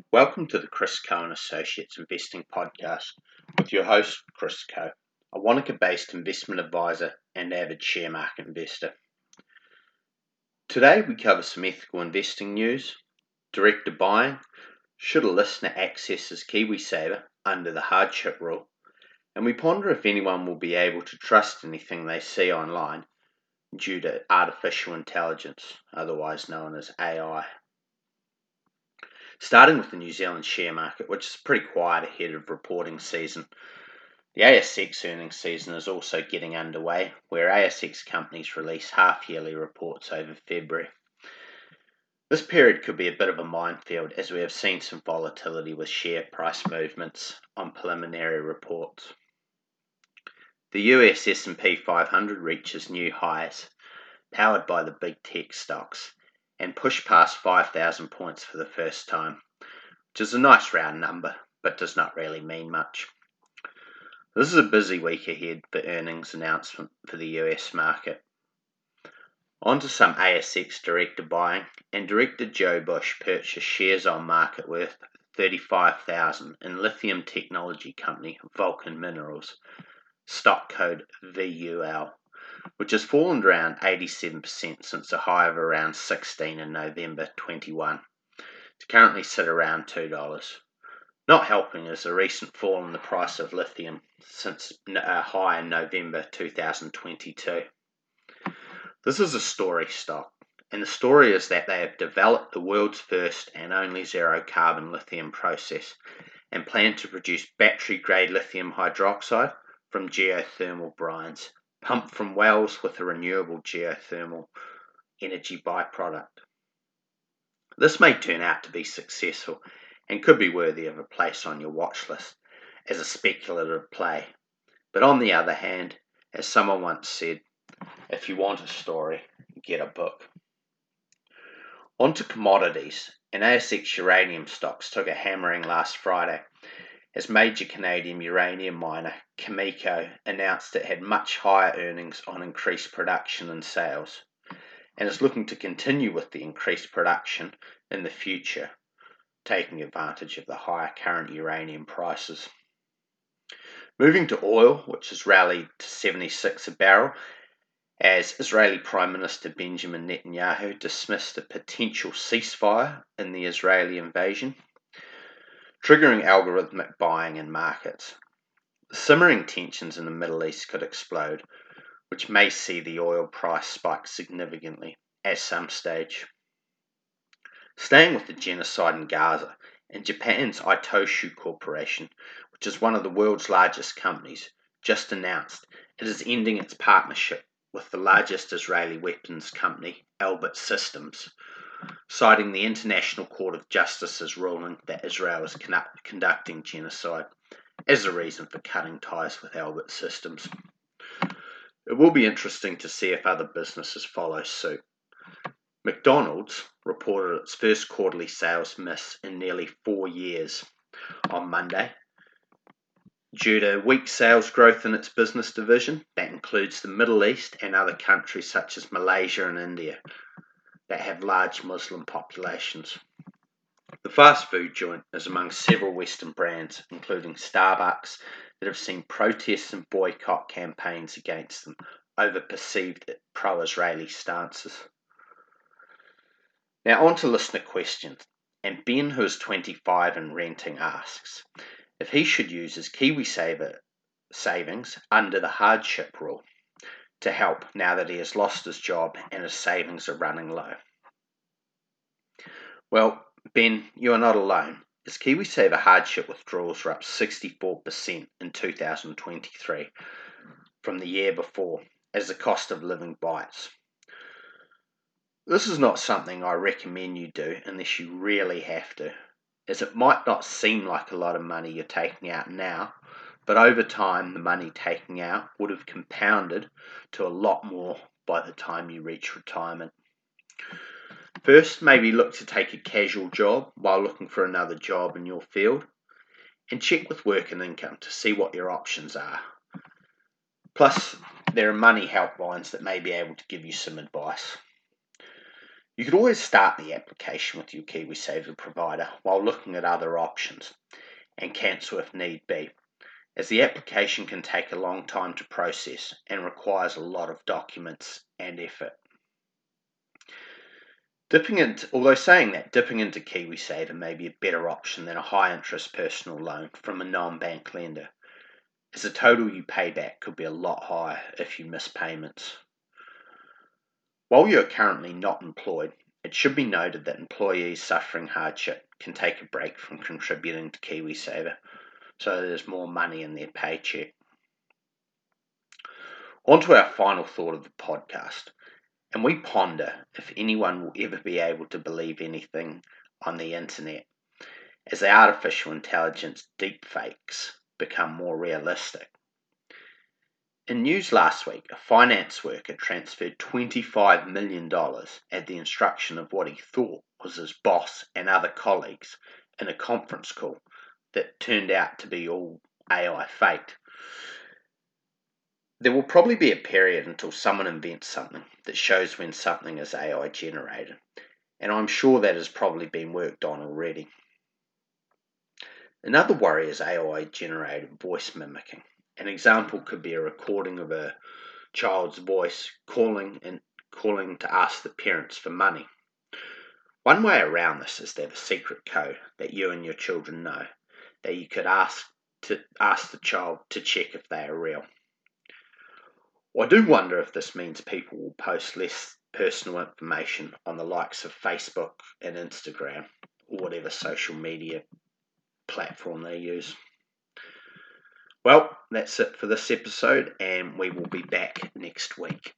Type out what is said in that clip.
Welcome to the Chris Coe and Associates Investing Podcast with your host, Chris Coe, a Wanaka-based investment advisor and avid share market investor. Today we cover some ethical investing news, directed buying, should a listener access his KiwiSaver under the hardship rule, and we ponder if anyone will be able to trust anything they see online due to artificial intelligence, otherwise known as AI. Starting with the New Zealand share market, which is pretty quiet ahead of reporting season. The ASX earnings season is also getting underway, where ASX companies release half-yearly reports over February. This period could be a bit of a minefield, as we have seen some volatility with share price movements on preliminary reports. The US S&P 500 reaches new highs, powered by the big tech stocks, and pushed past 5,000 points for the first time, which is a nice round number, but does not really mean much. This is a busy week ahead for earnings announcement for the US market. On to some ASX director buying, and Director Joe Bush purchased shares on market worth $35,000 in lithium technology company Vulcan Minerals, stock code VUL, which has fallen around 87% since a high of around 16 in November 21, to currently sit around $2. Not helping is the recent fall in the price of lithium since a high in November 2022. This is a story stock, and the story is that they have developed the world's first and only zero-carbon lithium process and plan to produce battery-grade lithium hydroxide from geothermal brines, pumped from wells with a renewable geothermal energy byproduct. This may turn out to be successful and could be worthy of a place on your watch list as a speculative play. But on the other hand, as someone once said, if you want a story, get a book. On to commodities, and ASX uranium stocks took a hammering last Friday as major Canadian uranium miner Cameco announced it had much higher earnings on increased production and sales, and is looking to continue with the increased production in the future, taking advantage of the higher current uranium prices. Moving to oil, which has rallied to 76 a barrel, as Israeli Prime Minister Benjamin Netanyahu dismissed a potential ceasefire in the Israeli invasion, triggering algorithmic buying in markets. Simmering tensions in the Middle East could explode, which may see the oil price spike significantly at some stage. Staying with the genocide in Gaza, and Japan's Itochu Corporation, which is one of the world's largest companies, just announced it is ending its partnership with the largest Israeli weapons company, Elbit Systems, citing the International Court of Justice's ruling that Israel is conducting genocide as a reason for cutting ties with Elbit Systems. It will be interesting to see if other businesses follow suit. McDonald's reported its first quarterly sales miss in nearly 4 years on Monday, due to weak sales growth in its business division that includes the Middle East and other countries such as Malaysia and India that have large Muslim populations. The fast food joint is among several Western brands, including Starbucks, that have seen protests and boycott campaigns against them over perceived pro-Israeli stances. Now on to listener questions, and Ben, who is 25 and renting, asks if he should use his KiwiSaver savings under the hardship rule to help now that he has lost his job and his savings are running low. Well, Ben, you are not alone, as KiwiSaver hardship withdrawals are up 64% in 2023 from the year before as the cost of living bites. This is not something I recommend you do unless you really have to, as it might not seem like a lot of money you're taking out now, but over time the money taken out would have compounded to a lot more by the time you reach retirement. First, maybe look to take a casual job while looking for another job in your field, and check with Work and Income to see what your options are. Plus, there are money helplines that may be able to give you some advice. You could always start the application with your KiwiSaver provider while looking at other options and cancel if need be, as the application can take a long time to process and requires a lot of documents and effort. Although saying that, dipping into KiwiSaver may be a better option than a high-interest personal loan from a non-bank lender, as the total you pay back could be a lot higher if you miss payments. While you are currently not employed, it should be noted that employees suffering hardship can take a break from contributing to KiwiSaver, so there's more money in their paycheck. On to our final thought of the podcast, and we ponder if anyone will ever be able to believe anything on the internet as the artificial intelligence deepfakes become more realistic. In news last week, a finance worker transferred $25 million at the instruction of what he thought was his boss and other colleagues in a conference call that turned out to be all AI faked. There will probably be a period until someone invents something that shows when something is AI generated, and I'm sure that has probably been worked on already. Another worry is AI generated voice mimicking. An example could be a recording of a child's voice calling to ask the parents for money. One way around this is to have a secret code that you and your children know that you could ask the child to check if they are real. I do wonder if this means people will post less personal information on the likes of Facebook and Instagram or whatever social media platform they use. Well, that's it for this episode, and we will be back next week.